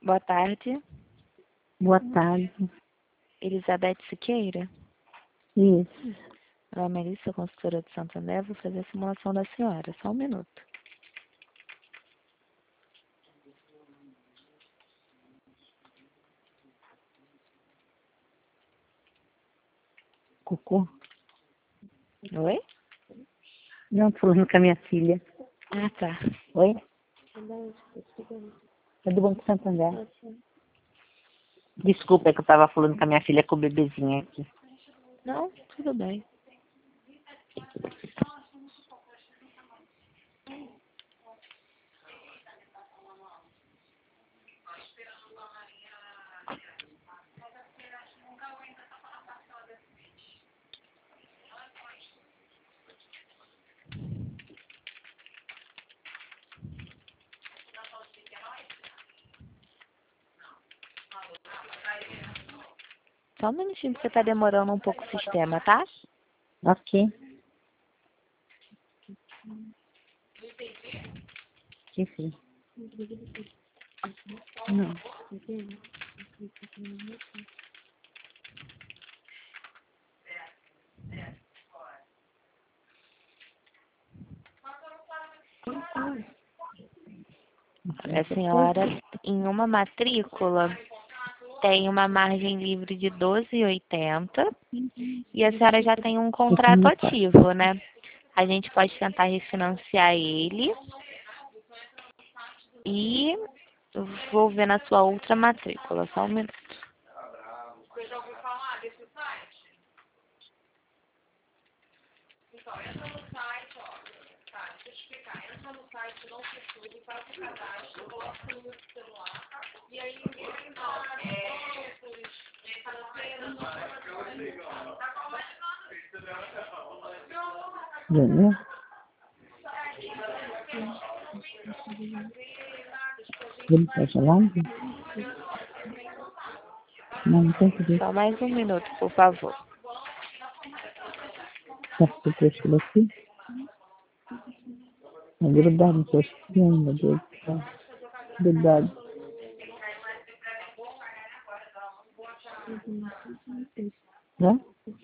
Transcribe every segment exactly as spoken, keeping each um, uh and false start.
Boa tarde. Boa tarde. Elizabeth Siqueira. Isso. Meu nome é Melissa, consultora do Santander. Vou fazer a simulação da senhora. Só um minuto. Cocô? Oi? Não, tô falando com a minha filha. Ah, tá. Oi? É do Banco Santander. Desculpa, é que eu tava falando com a minha filha, com o bebezinho aqui. Não, tudo bem. Só um minutinho, porque tá demorando um pouco o sistema, tá? Ok. Que sim. Não. A senhora, em uma matrícula, tem uma margem livre de doze reais e oitenta centavos e a senhora já tem um contrato ativo, né? A gente pode tentar refinanciar ele e vou ver na sua outra matrícula. Só um minuto. Você já ouviu falar desse site? Então, entra no site, ó. Tá, deixa eu te explicar. Entra no site, não se tudo, faz o cadastro, coloca o número do celular, e aí entra é, financeiras, Entendeu? Ele tá falando? Não, não tem que ver. Só mais um minuto, por favor. Tá com o perfil aqui? É grudado no perfil, meu Deus do céu. Grudado. Né?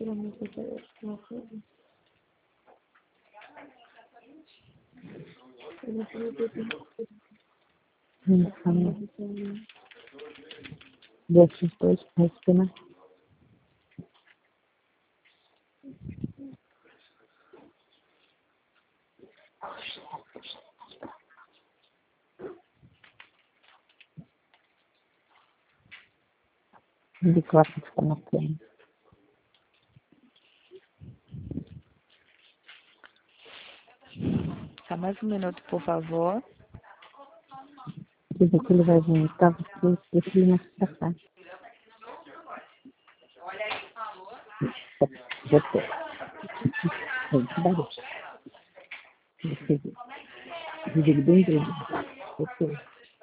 Hum, calma. Desses dois, respira. De costas fica na frente. Só mais um minuto, por favor. Diz que ele vai vir, tá? Deixa ele na sua casa. Você. Oi, barulho. Você. Diga bem grande. Você.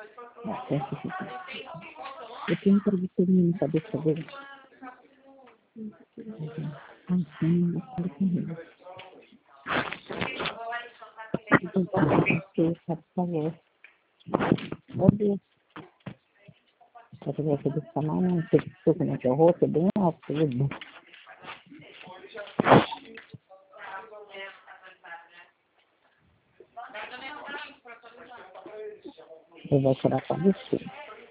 Eu tenho para você na cabeça dele. Ai, sim, eu quero com ele. Então, tá, você sabe fazer. Pode. Pode ver aqui desse tamanho, não sei se como é que é o rosto, é bem alto, tudo. Ele vai tirar para você.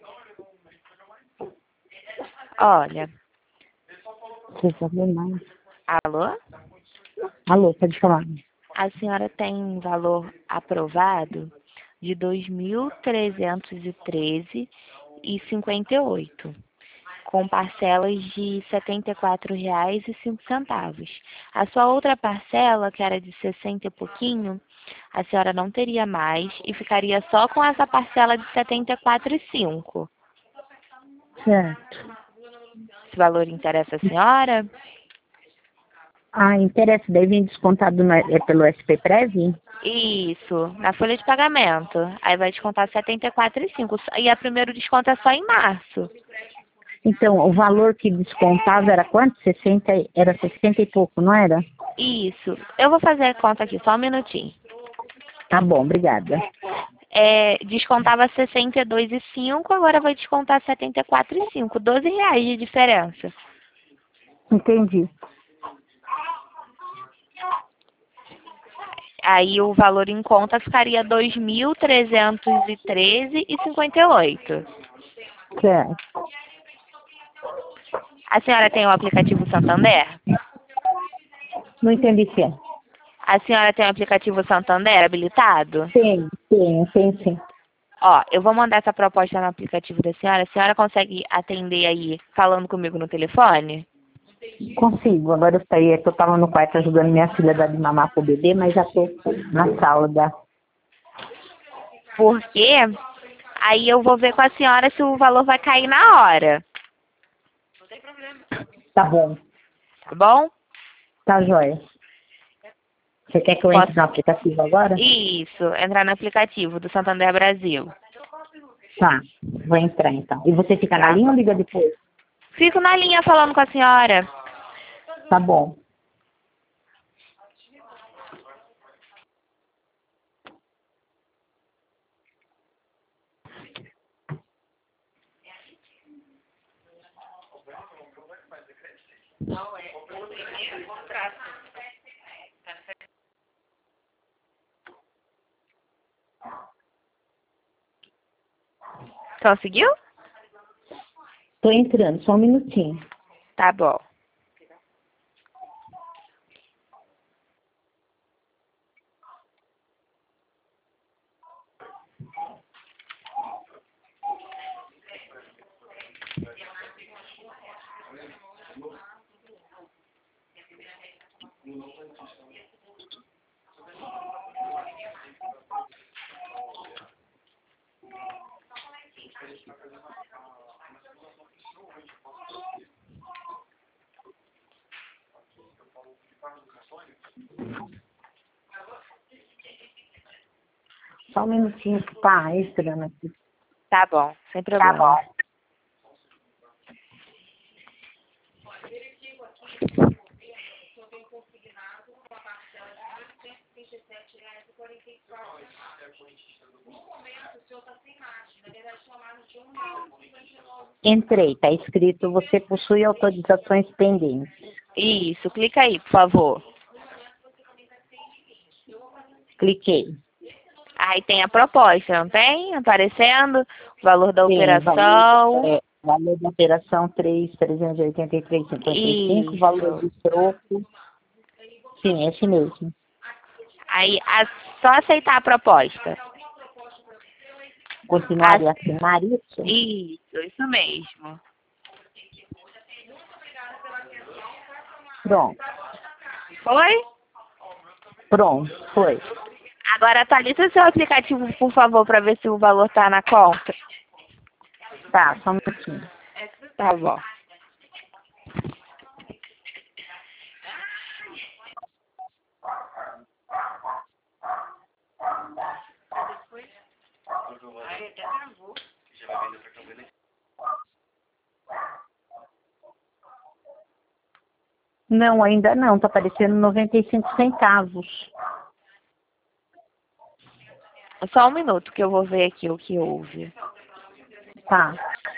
Olha. Você sabe mais. Alô? Alô, pode falar. A senhora tem um valor aprovado de dois mil trezentos e treze reais e cinquenta e oito centavos, com parcelas de setenta e quatro reais e cinco centavos. A sua outra parcela, que era de sessenta e pouquinho, a senhora não teria mais e ficaria só com essa parcela de setenta e quatro reais e cinco centavos. Certo. Esse valor interessa a senhora? Ah, interessa. Daí vem descontado no, é pelo S P Prev? Isso, na folha de pagamento. Aí vai descontar setenta e quatro reais e cinco centavos. E a primeiro desconto é só em março. Então, o valor que descontava era quanto? sessenta, era sessenta e pouco, não era? Isso. Eu vou fazer a conta aqui, só um minutinho. Tá bom, obrigada. é, descontava sessenta e dois reais e cinco centavos, agora vai descontar setenta e quatro reais e cinco centavos. doze reais de diferença. Entendi. Aí o valor em conta ficaria dois mil trezentos e treze reais e cinquenta e oito centavos. Certo. A senhora tem o aplicativo Santander? Não entendi o que é. A senhora tem o aplicativo Santander habilitado? Tem, tem, tem sim. Ó, eu vou mandar essa proposta no aplicativo da senhora. A senhora consegue atender aí falando comigo no telefone? Consigo. Agora eu saí, é que eu estava no quarto ajudando minha filha a dar de mamar pro bebê, mas já tô na sala da... Porque aí eu vou ver com a senhora se o valor vai cair na hora. Tá bom. Tá bom? Tá jóia. Você quer que eu Posso? entre no aplicativo agora? Isso, entrar no aplicativo do Santander Brasil. Tá, vou entrar então. E você fica na linha ou liga depois? Fico na linha falando com a senhora. Tá bom. Conseguiu? Tô entrando, só um minutinho. Tá bom. Só um minutinho que tá entrando aqui. Tá bom, sem problema. Tá bom. Verifico aqui se eu tenho consignado uma parcela de cento e trinta e sete reais e quarenta e quatro centavos. No momento, o senhor está sem margem. Na verdade, sua margem de um real e cinquenta e nove. Entrei, tá escrito, você possui autorizações pendentes. Isso, clica aí, por favor. Cliquei. Aí tem a proposta, não tem? Aparecendo, o valor da Sim, operação. valor, é, valor da operação três mil trezentos e oitenta e três reais e cinquenta e cinco, Isso. valor de troco. Sim, esse mesmo. Aí, a- só aceitar a proposta. Continuar e As- assinar isso? Isso, isso mesmo. Pronto. Foi? Pronto, foi. Agora atualiza o seu aplicativo, por favor, para ver se o valor tá na conta. Tá, só um minutinho. Tá bom. Não, ainda não, tá aparecendo noventa e cinco centavos. Só um minuto que eu vou ver aqui o que houve. Tá.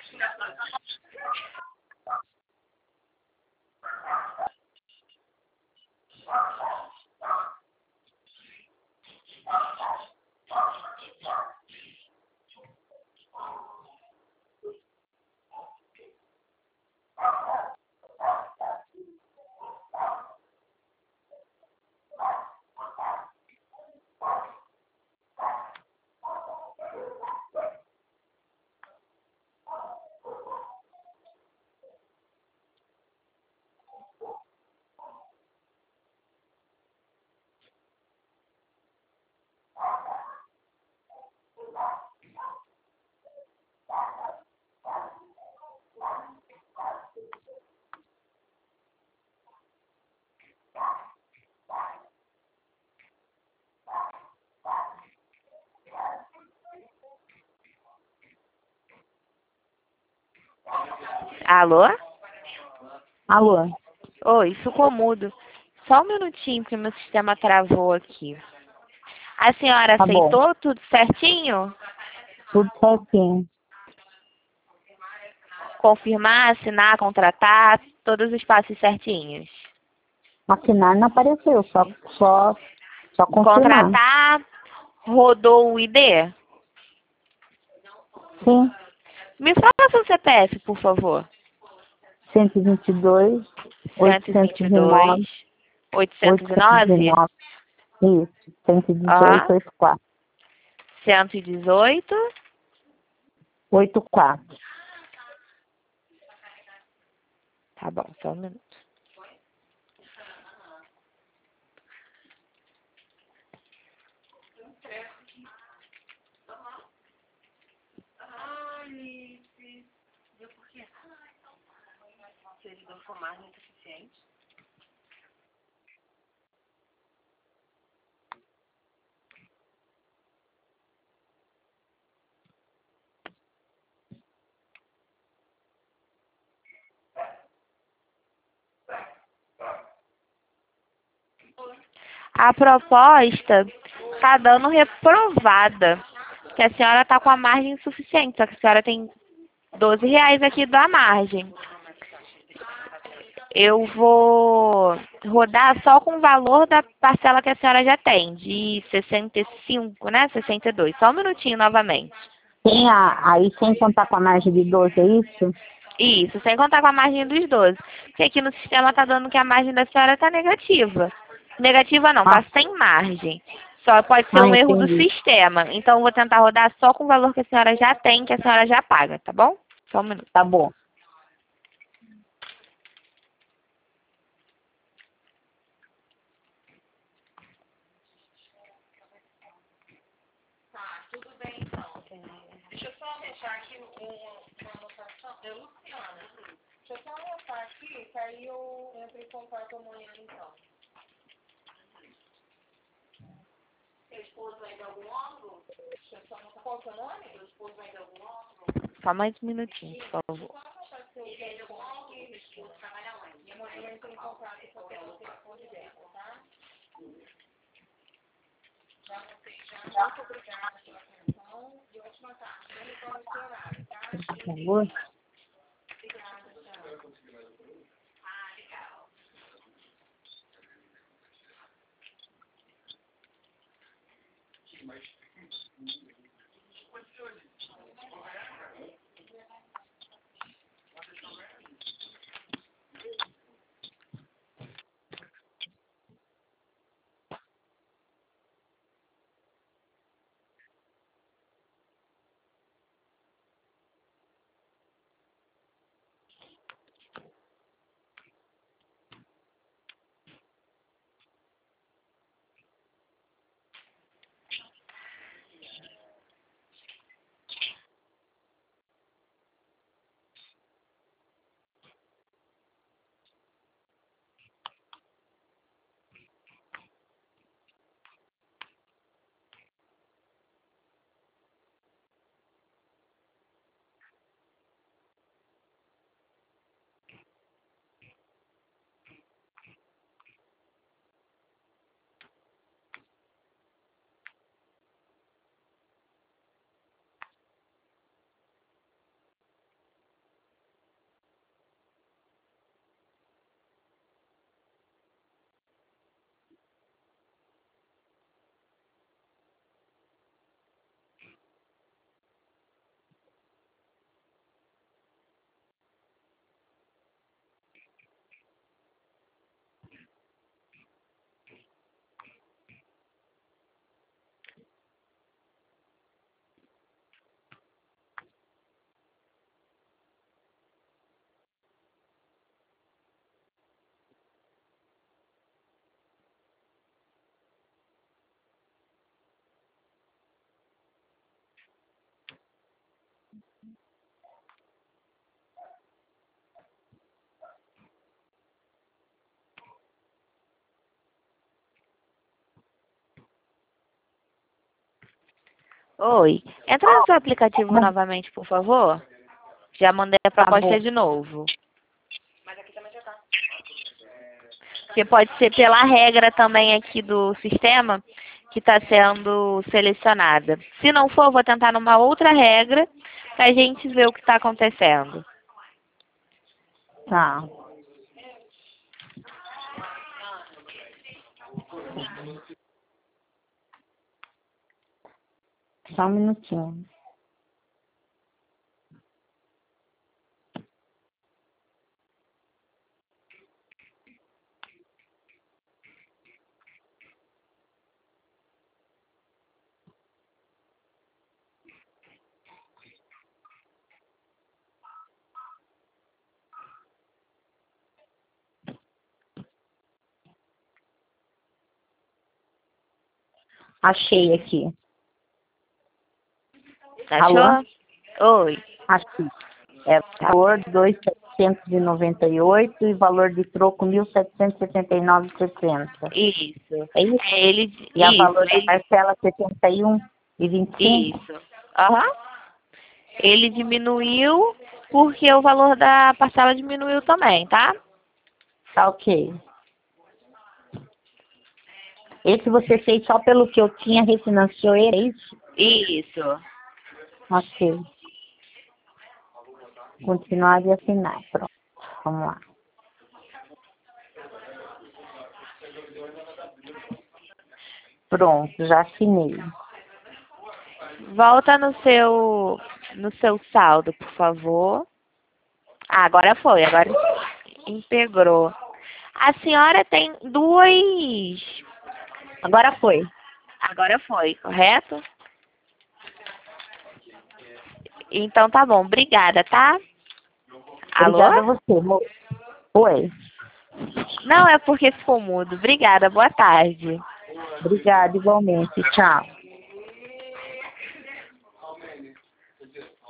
Alô? Alô? Oi, ficou mudo. Só um minutinho, porque meu sistema travou aqui. A senhora Tá bom. aceitou tudo certinho? Tudo certinho. Confirmar, assinar, contratar, todos os passos certinhos. Assinar não apareceu, só, só, só confirmar. Contratar, rodou o I D? Sim. Me fala seu C P F, por favor. cento e vinte e dois, cento e vinte oitocentos e e dois, nove, oitocentos e oitocentos e nove? nove. Isso, cento e dezoito, Aham. oitenta e quatro. cento e dezoito. oitenta e quatro. Tá bom, só um minuto. A proposta está dando reprovada, que a senhora está com a margem suficiente, só que a senhora tem doze reais aqui da margem. Eu vou rodar só com o valor da parcela que a senhora já tem, de sessenta e cinco, né? sessenta e dois. Só um minutinho novamente. Tem a, aí sem contar com a margem de doze, é isso? Isso, sem contar com a margem dos doze. Porque aqui no sistema está dando que a margem da senhora está negativa. Negativa não, Ah, está sem margem. Só pode ser ah, um erro do entendi. sistema. Então, eu vou tentar rodar só com o valor que a senhora já tem, que a senhora já paga, tá bom? Só um minuto. Tá bom. Tá, tudo bem então. Deixa eu só deixar aqui um- uma anotação. É Luciana. Deixa eu só anotar aqui, que aí eu entro em contato amanhã então. Seu esposo vai de algum órgão? Deixa eu só anotar. Qual é o seu nome? Seu esposo vai de algum órgão? Só mais um minutinho, por favor. Só anotar seu Ele é de algum órgão e seu esposo trabalha onde? E amanhã eu entro em contato com você no telefone dela, tá? Já anotei já. Muito obrigada pela atenção e ótima tarde. Não me torne esse horário, tá? Por favor. Obrigada, tchau. Oi. Entra no seu aplicativo novamente, por favor. Já mandei a Tá proposta bom. de novo. Porque pode ser pela regra também aqui do sistema, que está sendo selecionada. Se não for, eu vou tentar numa outra regra para a gente ver o que está acontecendo. Tá. Só um minutinho. Achei aqui. Achou? Alô? Oi. Achei. É valor dois mil setecentos e noventa e oito e valor de troco mil setecentos e setenta e nove e sessenta. Isso. É isso? É, ele, E a isso, valor da ele, parcela setenta e um e vinte e cinco? isso. Aham. Ele diminuiu porque o valor da parcela diminuiu também, tá? Tá ok. Esse você fez só pelo que eu tinha, refinanciou ele, é isso? Isso. Ok. Continuar de assinar. Pronto. Vamos lá. Pronto, já assinei. Volta no seu no seu saldo, por favor. Ah, agora foi, agora integrou. A senhora tem duas. Agora foi. Agora foi, correto? Então tá bom, obrigada, tá? Obrigada a Alô? você. mo- Oi. Não, é porque ficou mudo. Obrigada, boa tarde. Obrigada igualmente. Tchau.